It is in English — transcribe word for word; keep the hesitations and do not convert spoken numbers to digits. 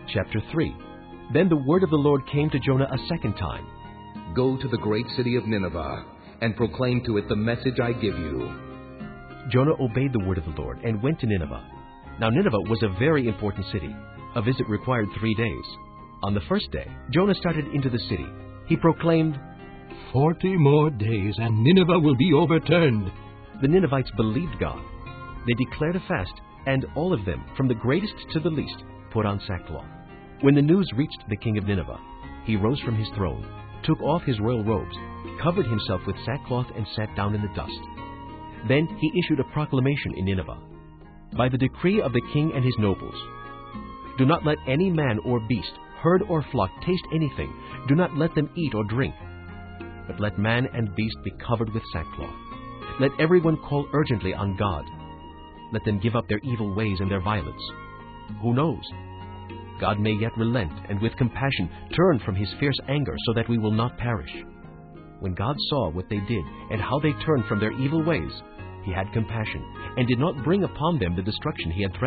Chapter three. Then the word of the Lord came to Jonah a second time. Go to the great city of Nineveh, and proclaim to it the message I give you. Jonah obeyed the word of the Lord and went to Nineveh. Now Nineveh was a very important city. A visit required three days. On the first day, Jonah started into the city. He proclaimed, Forty more days, and Nineveh will be overturned. The Ninevites believed God. They declared a fast, and all of them, from the greatest to the least, put on sackcloth. When the news reached the king of Nineveh, he rose from his throne, took off his royal robes, covered himself with sackcloth, and sat down in the dust. Then he issued a proclamation in Nineveh. By the decree of the king and his nobles, do not let any man or beast, herd or flock taste anything. Do not let them eat or drink. But let man and beast be covered with sackcloth. Let everyone call urgently on God. Let them give up their evil ways and their violence. Who knows? God may yet relent and with compassion turn from his fierce anger so that we will not perish. When God saw what they did and how they turned from their evil ways, he had compassion and did not bring upon them the destruction he had threatened.